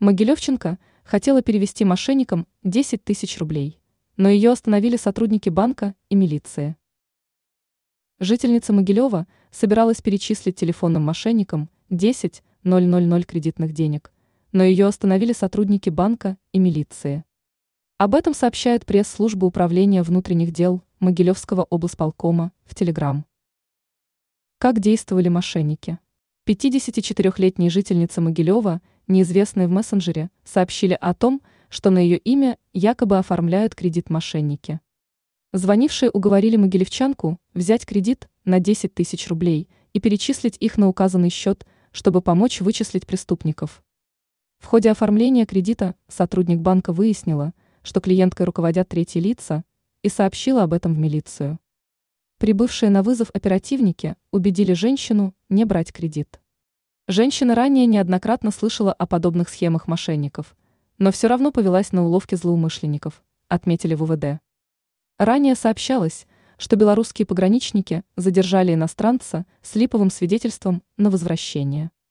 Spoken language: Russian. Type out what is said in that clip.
Могилевченко хотела перевести мошенникам 10 тысяч рублей, но ее остановили сотрудники банка и милиции. Жительница Могилева собиралась перечислить телефонным мошенникам 10 000 кредитных денег, но ее остановили сотрудники банка и милиции. Об этом сообщает пресс-служба Управления внутренних дел Могилевского облсполкома в Телеграм. Как действовали мошенники? 54-летняя жительница Могилева, неизвестные в мессенджере, сообщили о том, что на ее имя якобы оформляют кредит мошенники. Звонившие уговорили могилевчанку взять кредит на 10 тысяч рублей и перечислить их на указанный счет, чтобы помочь вычислить преступников. В ходе оформления кредита сотрудник банка выяснила, что клиенткой руководят третьи лица, и сообщила об этом в милицию. Прибывшие на вызов оперативники убедили женщину не брать кредит. Женщина ранее неоднократно слышала о подобных схемах мошенников, но все равно повелась на уловки злоумышленников, отметили в УВД. Ранее сообщалось, что белорусские пограничники задержали иностранца с липовым свидетельством на возвращение.